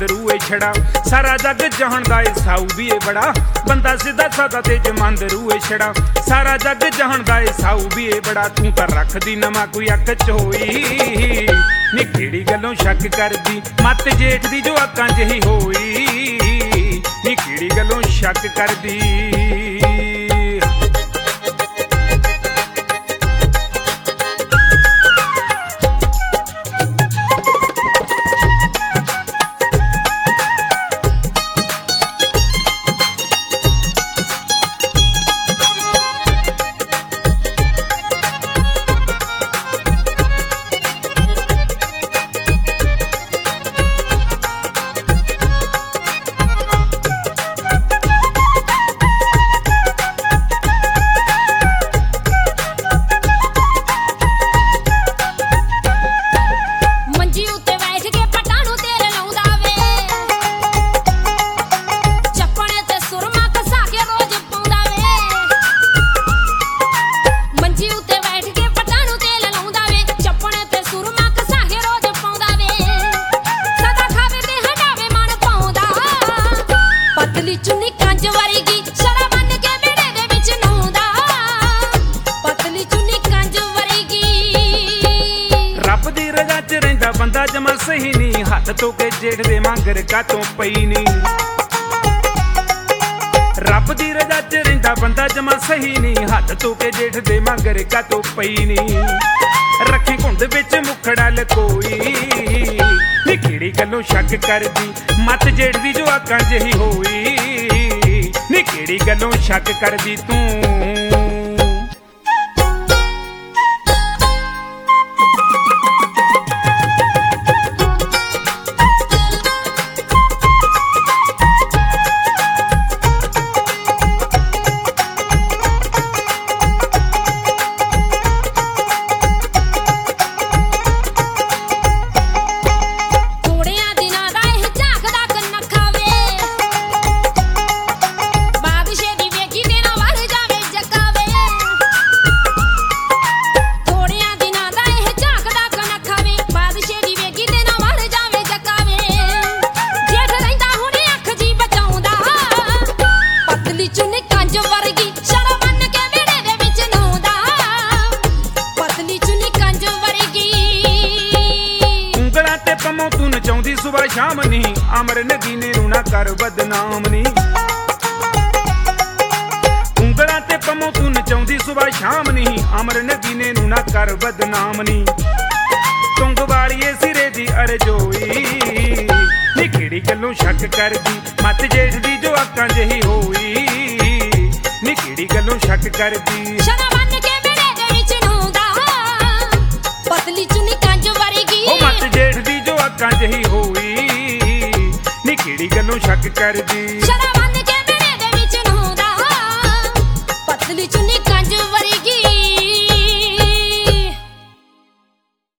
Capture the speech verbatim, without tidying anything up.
ਜਮੰਦ ਰੂਏ ਛੜਾ। ਸਾਰਾ ਜੱਗ ਜਹਾਨਦਾ ਏ ਸਾਊ ਵੀ ਏ ਬੜਾ, ਬੰਦਾ ਸਿੱਧਾ ਸਾਦਾ ਤੇ ਜਮੰਦ ਰੂਏ ਛੜਾ। ਸਾਰਾ ਜੱਗ ਜਹਾਨਦਾ ਏ ਸਾਊ ਵੀ ਏ ਬੜਾ, ਤੂੰ ਤਾਂ ਰੱਖਦੀ ਨਵਾਂ ਕੋਈ ਅੱਖ ਚ ਹੋਈ। ਨੀ ਕਿਹੜੀ ਗੱਲੋਂ ਸ਼ੱਕ ਕਰਦੀ ਮੱਤ ਜੇਠ ਦੀ ਜੋ ਅੱਖਾਂ ਜਿਹੀ ਹੋਈ। ਨੀ ਕਿਹੜੀ ਗੱਲੋਂ ਸ਼ੱਕ ਕਰਦੀ। ਬੰਦਾ ਜਮਾ ਸਹੀ ਨੀ, ਹੱਥ ਧੋ ਕੇ ਜੇਠ ਦੇ ਮੰਗਰ ਕਾਤੋਂ ਪਈ ਨੀ। ਰੱਬ ਦੀ ਰਜ਼ਾ ਚ ਰਹਿੰਦਾ ਬੰਦਾ ਜਮਾ ਸਹੀ ਨੀ, ਹੱਥ ਧੋ ਕੇ ਜੇਠ ਦੇ ਮੰਗਰ ਕਾਤੋਂ ਪਈ ਨੀ। ਰੱਖੀ ਘੁੰਡ ਵਿੱਚ ਮੁਖੜਾ ਲਕੋਈ। ਨੀ ਕਿਹੜੀ ਗੱਲੋਂ ਸ਼ੱਕ ਕਰਦੀ ਮੱਤ ਜੇਠ ਦੀ ਜੋ ਅੱਖਾਂ ਜਿਹੀ ਹੋਈ। ਨੀ ਕਿਹੜੀ ਗੱਲੋਂ ਸ਼ੱਕ ਕਰਦੀ ਤੂੰ। ਤੂੰ ਨਚਾਉਂਦੀ ਸੁਬਹ ਸ਼ਾਮ ਨੀ, ਅਮਰ ਨਗੀਨੇ ਨੂੰ ਨਾ ਕਰ ਬਦਨਾਮ ਨੀ। ਉਂਗਲਾਂ ਤੇ ਪੰਮੋ ਤੂੰ ਨਚਾਉਂਦੀ ਸੁਬਹ ਸ਼ਾਮ ਨੀ, ਅਮਰ ਨਗੀਨੇ ਨੂੰ ਨਾ ਕਰ ਬਦਨਾਮ ਨੀ। ਤੁੰਗ ਵਾਲੀਏ ਸਿਰੇ ਦੀ ਅਰਜੋਈ। ਨੀ ਕਿਹੜੀ ਗੱਲੋਂ ਸ਼ੱਕ ਕਰਦੀ ਮੱਤ ਜੇਠ ਦੀ ਜੋ ਅੱਖਾਂ ਜਿਹੀ ਹੋਈ। ਨੀ ਕਿਹੜੀ ਗੱਲੋਂ ਸ਼ੱਕ ਕਰਦੀ। ਸ਼ਰਾ ਬੰਨ ਕੇ ਮੇਰੇ ਦੇ ਵਿੱਚ ਨੂੰਦਾ, ਪਤਲੀ ਚੁੰਨੀ ਕੰਜ ਵਰਗੀ। ਉਹ ਮੱਤ ਜੇਠ ਦੀ ਜੋ ਅੱਖਾਂ ਜਿਹੀ ਹੋਈ। ਨੀ ਕਿਹੜੀ ਗੱਲੋਂ ਸ਼ੱਕ ਕਰਦੀ।